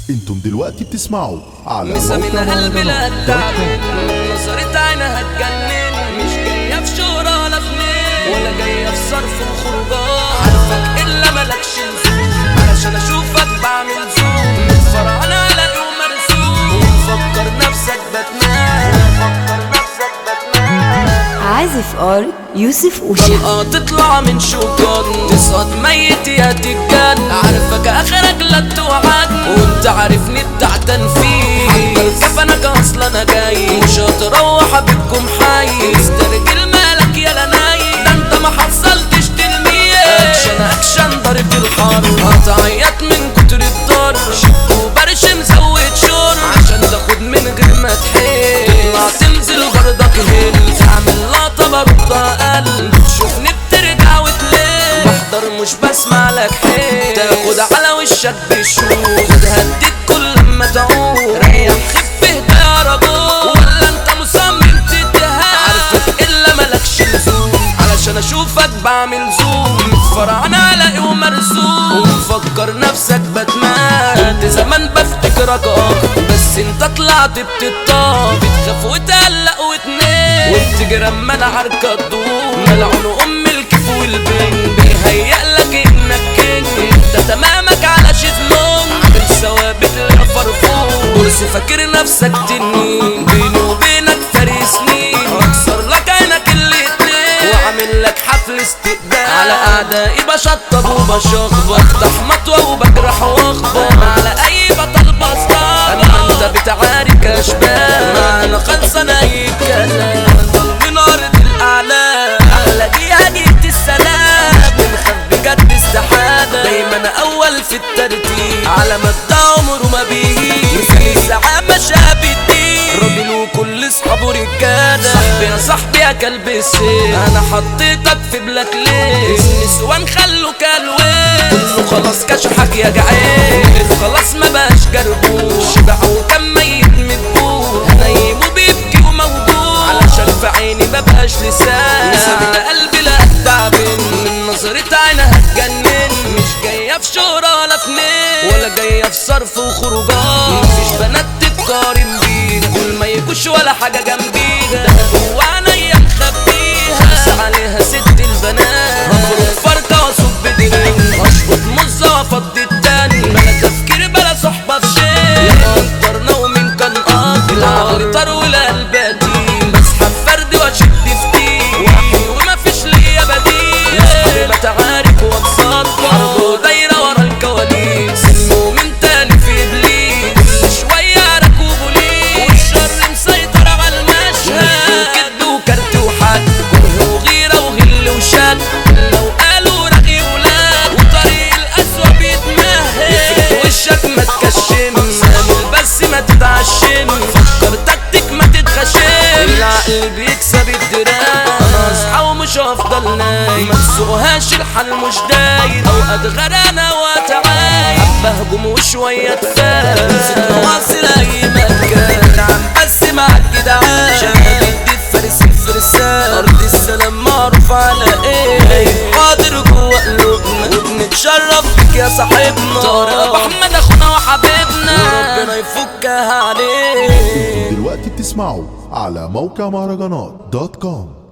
انتم دلوقتي بتسمعوا على مسا من موقع قلبي لا مهرجانات تعبت، نظرة عينها هتجنن. مش جاية في شهرة ولا في نيل، ولا جاية في صرف وخروجات. عارفك إلا ملكش لزوم، علشان أشوفك بعمل زوم. متفرعن على يوم مرسوم، ومفكر نفسك بتنام. عازف ار يوسف أوشا. طلقة تطلع من شوكان، تسقط ميت يا تتجن. عارفك آخرك لا توعدني، وانت عارفني بتاع تنفيذ. حضر كفنك اصلا انا جاي، مش هتروح بيتكم حي. استرجل مالك يا لناي، ده انت ما حصلتش تلميذ. اكشن ضرب الحر، هتعيط من كتر الضر. شك وبرش مزود شر، عشان تاخد من غير ما تحل. تطلع تنزل برضك هيل، تعمل لقطة برضها قل. تشوفني بترجع وتلف، بحضر مش بسمع لك حيل. تاخد على وشك بشوف، تهدد كل ما تعود. ريح خف اهدى يا رجل، ولا انت مصمم تتهان. عارفك الا ملكش لزوم، علشان اشوفك بعمل زوم. متفرعن على ايه ومرسوم، ومفكر نفسك بتمان. كنت زمان بفتكرك بس انت طلعت بتطاق. بتخاف وتقلق وتنام، وبتجري اما انا عاركة تدوم. ملعون ام الكيف والبنج، بيهيألك انك كينج. انت تمامك على شيزلونج، عامل ثوابت لا فرفور. بص فاكر نفسك تنين، بيني وبينك فرق سنين. هكسر لك عينك الاتنين، وعامل لك حفل استقبال. على اعدائي بشطب وبشخبط، بفتح مطوة وبجرح واخبط. على اي بطل بسطر، اما انت بتعارك اشبال. معنا خلصنا اي كلام، ضل نارة الاعلام. احلى دقيقة جيت السلام، بنخاف بجد استحالة. دايما اول في الترتيب، على مبدأ عمره ما بيجي. مثال الزعامة شاب الدين، راجل وكل اصحابه رجالة. صاحبي يا صاحبي يا كلب السيف، انا حطيتك في بلاك ليست. النسوان خلوك الوين، كله خلاص كشحك يا جعان. خلاص ما بقاش جربوش، شبع وكم ميت مدبوح. نايم وبيبكي وموجوع، علشان في عيني مبقاش لسان. مسامن قلبي لا اتعبن، من نظرة عينها هتجنن. مش جاية في شهرة ولا في نيل، ولا جاية في صرف وخروجات. مفيش بنات تتقارن بيها، كل ما يجوش ولا حاجة جنبيها. ده جوا عينيا مخبيها، خمسة عليها ست البنات. هفرق فرقة واصب درين، اشبط مزة وافضي التاني. بلا تفكير بلا صحبة في شيء، قدرنا ومين كان قاضي. العقل طار والقلب قديم، بسحب فردي واشد فتيل. وحي ومفيش ليا بديل، اصحابي بتعارك واتصدى. حرب دايرة ورا الكواليس، من تاني في ابليس. كل شوية ركوب وليس، والشر مسيطر على المشهد. كد وكرت وحد، كره وغيرة وغل وشد. لو قالوا رغي ولاد، وطريق القسوة بيتمهد. وشك ما تكشم، سامل بس ما تتعشم. فكر تكتك ما تتخشم، العقل بيكسب الدراع. انا اصحى ومش هفضل نايم، ما تسوقهاش الحال مش دايم. اوقات غرقانة واتعايم، حبة هجوم وشوية تفاهم. نزلنا واصل اي مكان، نعم بس مع الجدعان. شباب جديد فارس الفرسان، ارض السلام معروف على ايه. حاضر جوا قلوبنا، وبنتشرف بك يا صاحبنا. طارق ابو احمد اخونا وحبيبنا، وربنا يفكها عليه. انتم دلوقتي بتسمعوا على موقع مهرجانات دوت كوم.